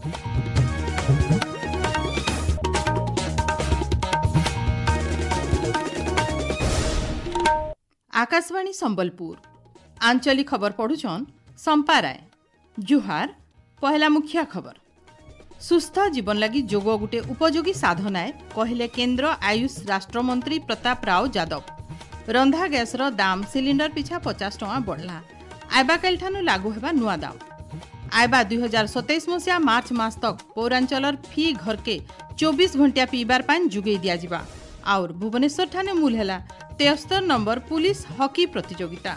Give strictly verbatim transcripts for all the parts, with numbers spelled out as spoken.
आकाशवाणी संबलपुर आंचलिक खबर पढ़ुछन संपा राय। जुहार पहला मुख्य खबर। सुस्थ जीवन लगी जोग गुटे उपयोगी साधन है कहले केंद्र आयुष राष्ट्रमंत्री प्रताप राव यादव। रंधा गैसर दाम सिलिंडर पिछा पचास टଙ୍କା बढ़ला। आयबा काल ठानु लागू हेबा नुआ दाम। आयबा दुई हजार सतैश मसीहा मार्च मास तक पौरांचलर फी घर के चौबीस घंटिया पीबार पानी जुगई दिया जिबा। और भुवनेश्वर ठाने मूल है तेहत्तर नंबर पुलिस हॉकी प्रतियोगिता।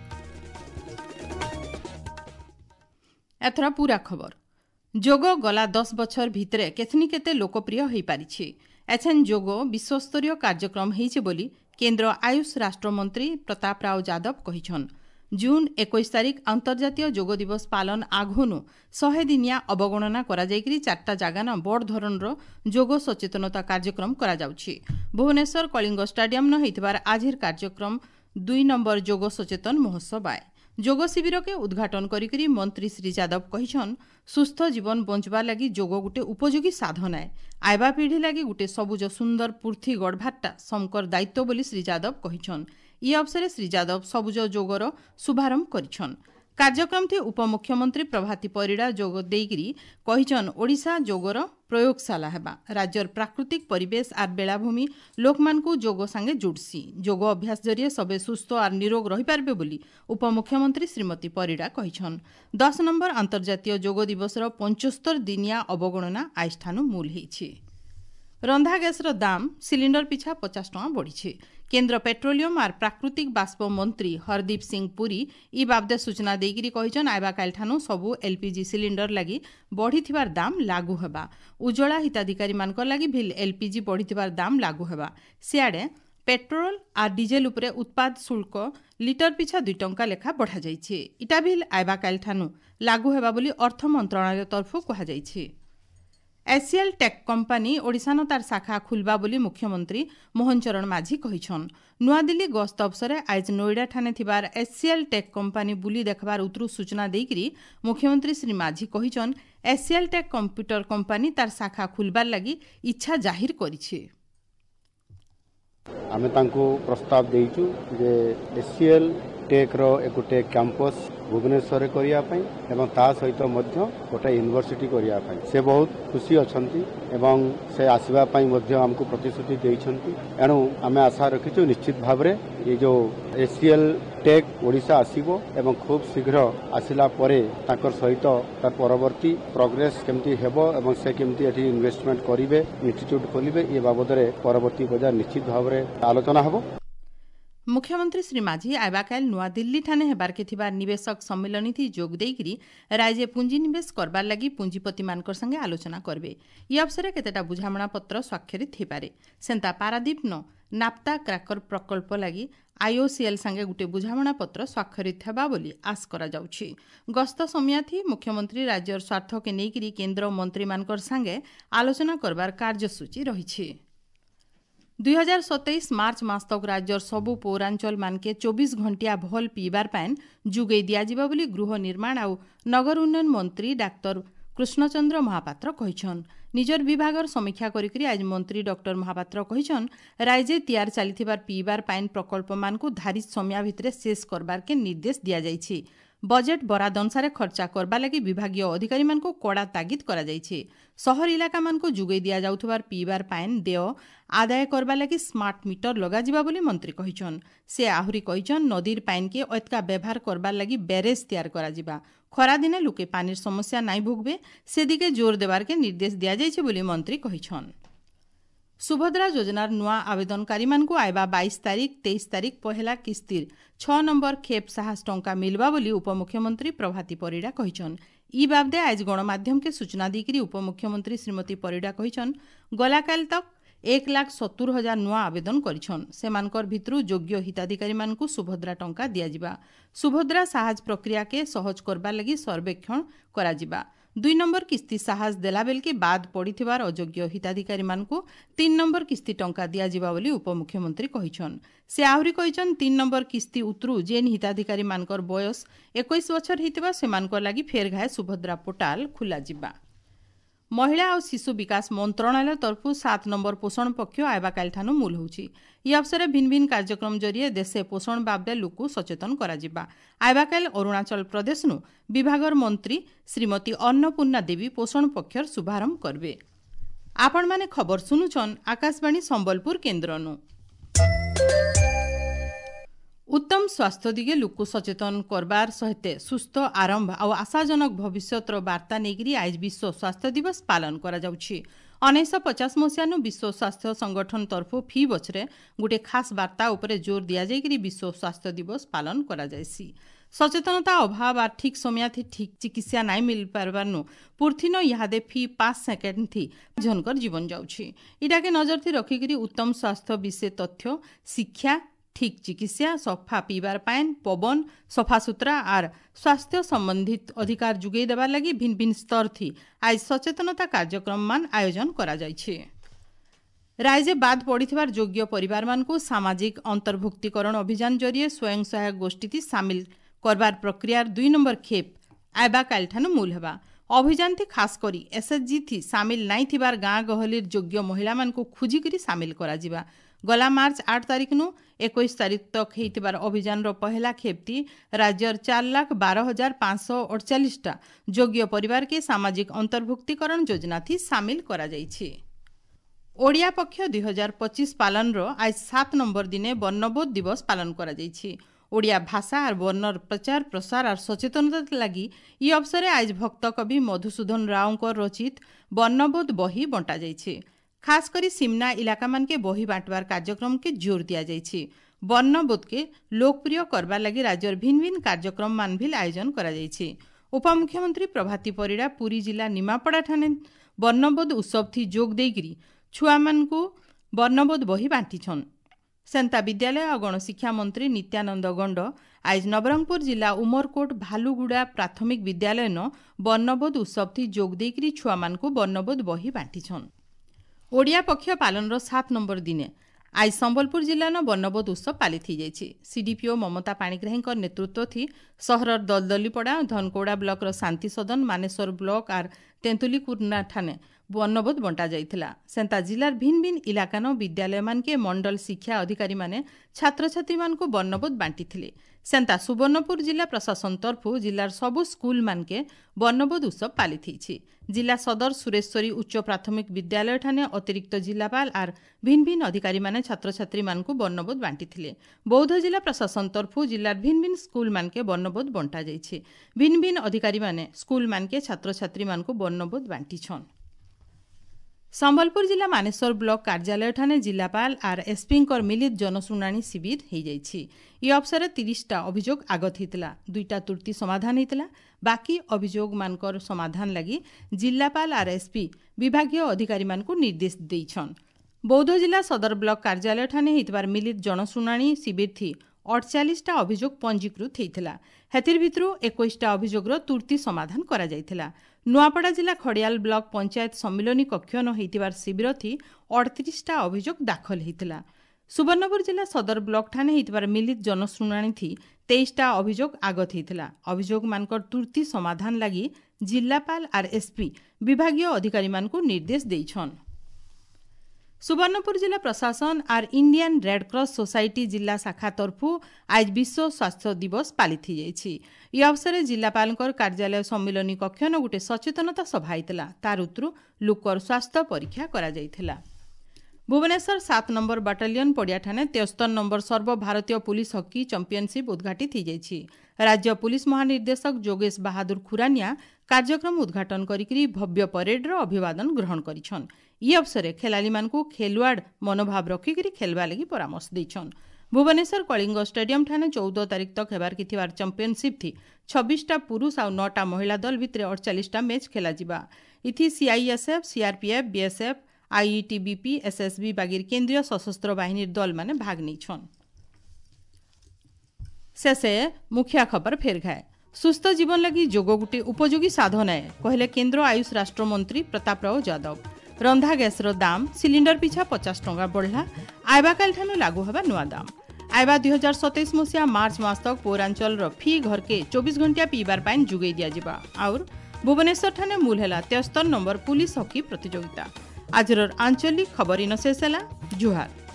एथरा पूरा खबर। जोग गला दस बछर भितरे केथनी केते लोकप्रिय होई पारिछि। एछन जोग विश्वस्तरीय कार्यक्रम हेइछे बोली केंद्र आयुष राष्ट्रमंत्री प्रताप राव यादव कहिछन। जून इक्कीस तारीख अंतर्जातीय जोग दिवस पालन आघोनु शहे दिनिया अवगणना करा जायकरी चारटा जागाना बड़ धरणर जोग सचेतनता कार्यक्रम करा जाउछि। भुवनेश्वर कलिंग स्टाडियम न हेइतबार आजिर कार्यक्रम दुई नंबर जोग सचेतन महोत्सव आए। जोग शिविर के उद्घाटन करिकरी मंत्री श्री यादव कहिछन सुस्थ जीवन बंचबार लगी जोग गुटे उपयोगी साधन है। आयबा पीढ़ी लगी गुटे सबुज सुंदर पूर्थी गढ़भाटा समकर दायित्व बोली श्री यादव कहिछन। ई अवसर श्री यादव सबुज जोगर शुभारंभ करिछन। कार्यक्रम थी उपमुख्यमंत्री प्रभाती परिड़ा जोग देइकरी कहिछन ओडिशा जोगर प्रयोगशाला हेबा। राज्यर प्राकृतिक परिवेश आर बेलाभूमि लोकमानकु जोग संगे जुड़सी। जोग अभ्यास जरिए सबे सुस्थ आर निरोग रही पारबे बोली उपमुख्यमंत्री श्रीमती परिड़ा कहिछन। दस नंबर अंतर्जातीय जोग दिवसर पचहत्तर दिनिया अवगणना आइष्ठानु मूल हेइछि। रंधा गैसर दाम सिलिंडर पिछा पचास टଙ୍କା बढ़ी। केंद्र पेट्रोलियम आर प्राकृतिक बाष्प मंत्री हरदीप सिंह पुरी ई बाबदे सूचना देइकरी कहिछन आयबा काल ठानु सबु एलपीजी सिलिंडर लगी बढ़ीथिबार दाम लागू हेबा। उज्ज्वला हिताधिकारी मानकर लगी भी एलपीजी बढ़ीथिबार दाम लागू हेबा। सियाडे पेट्रोल आर डीजेल उपरे उत्पाद शुल्क लिटर पिछा दुई टंका लेखा बढ़ा जाइछे। इटा भी आयबा काल ठानु लागू हेबा बोली अर्थ मंत्रालय तरफु कहा जाइछे। एसीएल टेक कंपानी ओडिशान तार शाखा खुलबा बोली मुख्यमंत्री मोहन चरण माझी कहिछन। नुआदिल्ली गस्त अवसरे आज नोएडा ठाने थिबार एसीएल टेक कंपानी बुली देखबार उतरु सूचना देइकरी मुख्यमंत्री श्री माझी कहिछन एसीएल टेक कंप्यूटर कंपानी तार शाखा खुलबार लगी इच्छा जाहिर करिछे। आमे तांको प्रस्ताव देइछु जे एसीएल टेक रो एक गोटे कैंपस भुवनेश्वर करिया पई एवं ता सहित मध्य गोटे यूनिवर्सिटी करिया पई से बहुत खुशी अछंती एवं से आसीबा पई मध्य हमको प्रतिश्रुति देइछंती। एणु आमे आशा रखिछु निश्चित भाबरे ये जो एसीएल टेक ओडिशा आसीबो एवं खूब शीघ्र आसिला परे ताकर सहित तार परवर्ती प्रोग्रेस केमती हेबो एवं से केमती एठी इन्वेस्टमेंट करिवे इंस्टीट्यूट खोलिबे ये बाबदरे परवर्ती बजार निश्चित भाबरे आलोचना हबो। मुख्यमंत्री श्री माझी आयबाकाल नुआ दिल्ली ठाने हेबार के थिबार निवेशक सम्मेलन थी जोग देइकरी राज्य पुंजी निवेश करबार लगी पुंजीपति मानकर संगे आलोचना करबे। ई अवसर केतेटा बुझामणा पत्र स्वाक्षरित हेपारे। सेंता पारादीप न नाप्ता क्राकर प्रकल्प लगी आईओसीएल संगे गुटे बुझामणा पत्र स्वाक्षरित हेबा बोली आश करा जाउछि। गस्त समय थी मुख्यमंत्री राज्यर स्वार्थ के नेइकरी केंद्र मंत्री मानकर संगे आलोचना करबार कार्यसूची रहिछि। दुई हजार सतैश मार्च मास तक राज्यर सबु पौरांचल मानके चौबीस घंटिया भल पीबार पान जुगई दियाजिबा बोली गृह निर्माण आउ नगर उन्नयन मंत्री डाक्टर कृष्णचंद्र महापात्र कहिछन। निजर विभागर समीक्षा करिकरी आज मंत्री डॉक्टर महापात्र कहिछन राज्य तैयार चलीथिबार पीबार पान प्रकल्प मानकु धारित समय भितरे शेष करबार के निर्देश दिया जाइछि। बजेट बराद अनुसार खर्चा करबा लगी विभागीय अधिकारी मानकु कड़ा तागिद करा जाइछि। शहर इलाका मानकु जुगई दिया जाउथबार पीबार पान देय आदाय करबा लगी स्मार्ट मीटर लगा जिबा बोली मंत्री कहिछन। से आहुरी कहिछन नदीर पान के अतका व्यवहार करबा लगी बैरेज तैयार करा जिबा। खरा दिने लोके पानीर समस्या नाई भोगबे से दिके जोर देबार के निर्देश दिया जाइछि बोली मंत्री कहिछन। सुभद्रा योजनार नुआ आवेदनकारी मानकु आयबा बाईस तारीख तेईस तारीख पहला किस्तिर छ नंबर खेप साहस टंका मिलबा बोली उपमुख्यमंत्री प्रभाती परिड़ा कहिछन। ई बाबदे आज गणमाध्यम के सूचना देकरी उपमुख्यमंत्री श्रीमती परिड़ा कहिछन गलाकाल तक एक लाख सत्तर हजार नुआ आवेदन करिछन। सेमानकर भितरु योग्य हिताधिकारी मानकु सुभद्रा टंका दियाजिबा। सुभद्रा साहस प्रक्रिया के सहज करबा लगी सर्वेक्षण कराजिबा। दुई नंबर किस्ती साहस देला बेल के बाद पड़ीथिबार अयोग्य हिताधिकारी मानकु तीन नंबर किस्ती टंका दियाजिबा बोली उपमुख्यमंत्री कहिछन। से आहुरी कहिछन तीन नंबर किस्ती उतरु जेन हिताधिकारी मानकर बयस इक्कीस बछर हितबा सेमानकर लागि फेर घाय सुभद्रा पोर्टाल खुला जिबा। महिला और शिशु विकास मंत्रालय तरफु सात नंबर पोषण पक्ष आयबा कालठानु मूल होउछि। ई अवसर भिन्न भिन्न कार्यक्रम जरिए देशे पोषण बाबदे लोक सचेतन कराजिबा। आयबा काल अरुणाचल प्रदेश नु विभागर मंत्री श्रीमती अन्नपूर्णा देवी पोषण पक्षर शुभारंभ करबे। आपण माने खबर सुनुछन आकाशवाणी संबलपुर केन्द्रनु। उत्तम स्वास्थ्य दिगे लोक सचेतन करबार सहित सुस्थ आरंभ और आशाजनक भविष्यतर वार्ता नेगिरी आज विश्व स्वास्थ्य दिवस पालन करा जाउछि। उन्नीस पचास मसीहानु विश्व स्वास्थ्य संगठन तरफु फी बछरे गोटे खास वार्ता उपरे जोर दिया जायकरी विश्व स्वास्थ्य दिवस पालन करा जायसी। सचेतनता अभाव आ ठीक समय थी ठीक चिकित्सा नाई मिल पारबारनु पुरथिन इहादे फी पांच सेकेंड थी जनकर जीवन जाउछि। इटाके नजर थी रखिकरी उत्तम स्वास्थ्य विषय तथ्य शिक्षा ठीक चिकित्सा सफा पीबार पान पवन सफा सुतरा और स्वास्थ्य संबंधित अधिकार जुगै देबार लगी भिन्न भिन्न स्तर थी आज सचेतनता कार्यक्रम मान आयोजन करा जायछि। राज्य बाद पड़िथिबार योग्य परिवार मानकु सामाजिक अंतर्भुक्तिकरण अभियान जरिए स्वयं सहायक गोष्ठी थी सामिल करबार प्रक्रिया दुई नंबर खेप आयबा कालठानु मूल हेबा। अभियान थी खास करी एसएचजी थी सामिल नाई थिबार गाँ गहलीर योग्य महिला मानकु खुजिकरी सामिल करा जिबा। गला मार्च आठ तारीख नु इक्कीस तारीख तक हेतिबार अभियान रो पहला खेपती राज्यर चार लाख बारह हजार पांच सौ अड़चालीस टा योग्य परिवार के सामाजिक अंतर्भुक्तिकरण योजना थी सामिल करा जाइछि। ओडिया पक्ष दुई हजार पच्चीस पालन रो आज सात नंबर दिने वर्णबोध दिवस पालन करा जाइछि। ओडिया भाषा और वर्णर प्रचार प्रसार और सचेतनता लगी ई अवसर आज भक्त कवि मधुसूदन राव रचित वर्णबोध बही बंटा जाइछि। खास करी सिमना इलाका मान के बही बांटवार कार्यक्रम के जोर दिया जाइछि। वर्णबोध के लोकप्रिय करबार लगी राज्यर भिन्न भिन्न कार्यक्रम मान भी आयोजन करा जाइछि। उपमुख्यमंत्री प्रभाती परिड़ा पुरी जिला निमापड़ा ठाने वर्णबोध उत्सव थी जोग देगिरी छुआ मानकु वर्णबोध बही बांटीछन। सेंता विद्यालय और गणशिक्षा मंत्री नित्यानंद गंड आज नवरंगपुर जिला उमरकोट भालुगुड़ा प्राथमिक विद्यालय न वर्णबोध उत्सव थी जोग देगिरी छुआ मानकु वर्णबोध बही बांटीछन। ओडिया पक्ष पालन रो सात नंबर दिने आज संबलपुर जिला न वर्णबोध उत्सव पालित हो जाइछि। सीडीपीओ ममता पाणिग्राही नेतृत्व थी सहरर दलदलीपड़ा धनकौड़ा ब्लॉक रो शांति सदन मानेश्वर ब्लॉक और तेंतुलीकुर्ना ठाने वर्णबोध बंटा जाइथिला। सेंता जिलार भिन्न भिन्न इलाका न विद्यालय मान के मंडल शिक्षा अधिकारी माने छात्र छात्री मान को वर्णबोध बांटीथिले। सेंता सुवर्णपुर जिला प्रशासन तरफु जिलार सबु स्कूल मान के वर्णबोध उत्सव पालित होइछि। जिला सदर सुरेश्वरी उच्च प्राथमिक विद्यालय ठाने अतिरिक्त जिलापाल और भिन्न भिन्न अधिकारी माने छात्र छात्री मान को वर्णबोध बांटीथिले। बौद्ध जिला प्रशासन तरफु जिलार भिन्न भिन्न स्कूल मान के वर्णबोध बंटा जाइछि। भिन्न भिन्न अधिकारी माने स्कूल मान के छात्र छात्री मान को वर्णबोध बांटीछन। संबलपुर जिला मानेश्वर ब्लॉक कार्यालय ठाने जिलापाल और एसपी मिलित जनशुणाणी शिविर हो जाइछि। ई अवसर तीसटा अभियोग आगत होता दुईटा त्रुटि समाधान होता बाकी अभियोग मानकर समाधान लगी जिलापाल और एसपी विभागीय अधिकारी मानकु निर्देश देइछन। बौद्ध जिला सदर ब्लॉक कार्यालय ठाने हितबार मिलित जनशुणाणी शिविर थी अड़चालीसटा अभियोग पंजीकृत होता हेतिर भितरु इक्कीसटा अभियोगर तुर्ती समाधान करा जाइथिला। नुआपड़ा जिला खड़ियाल ब्लॉक पंचायत सम्मिलनी कक्ष न होइतिबार शिविर थी अड़तीसटा अभियोग दाखल होता। सुवर्णपुर जिला सदर ब्लॉक ठाने हितबार मिलित जनशुणाणी थी तेईसटा अभियोग आगत होता। अभियोग मानकर तुर्ती समाधान लगी जिलापाल और एसपी विभागीय अधिकारी मानकु निर्देश देइछन। सुवर्णपुर जिला प्रशासन और इंडियन रेड क्रॉस सोसाइटी जिला शाखा तरफु आज विश्व स्वास्थ्य दिवस पालित हो जाइछि। ई अवसर जिलापाल कार्यालय सम्मिलनी कक्ष न गोटे सचेतनता सभा होता तार उतरु लोकर स्वास्थ्य परीक्षा करा जाइथिला। भुवनेश्वर सात नंबर बाटालियन पड़िया ठाने तेस्तर नंबर सर्वभारतीय पुलिस हॉकी चैंपियनशिप उद्घाटित हो जाइछि। राज्य पुलिस महानिर्देशक जोगेश बहादुर खुरानिया कार्यक्रम उद्घाटन करिकरी भव्य परेड रो अभिवादन ग्रहण करिछन। ई अवसर खेलाड़ी मानकु खेलवाड़ मनोभाव रखिकरी खेलवा लगी परामर्श दैछन। भुवनेश्वर कलिंग स्टेडियम ठाने चौदह तारीख तक हेबार किथिबार चैंपियनशिप थी छब्बीसटा पुरुष और नौटा महिला दल भितरे अड़चालीसटा मैच खेला जिबा। इथि CISF CRPF BSF ITBP SSB बागिर केंद्रीय सशस्त्र बाहिनी दल माने भाग नैछन। शेषे मुखिया खबर फेर घाए सुस्थ जीवन लगी जोग गोटे उपयोगी साधन है कहले केंद्र आयुष राष्ट्र मंत्री प्रतापराव जादव। रंधा गैसर दाम सिलिंडर पिछा पचास टंका बढ़ला आयबा काल ठानु लागू हबा नुआ दाम। आयबा दुई हजार सतैश मसीहा मार्च मास तक पौरांचल फी घर के चौबीस घंटिया पीबार पानी जुगै दिया जिबा और भुवनेश्वर ठाने मूल है तेस्तरी नंबर पुलिस हॉकी प्रतियोगिता। आजर आंचलिक खबर इन शेष है। जुहार।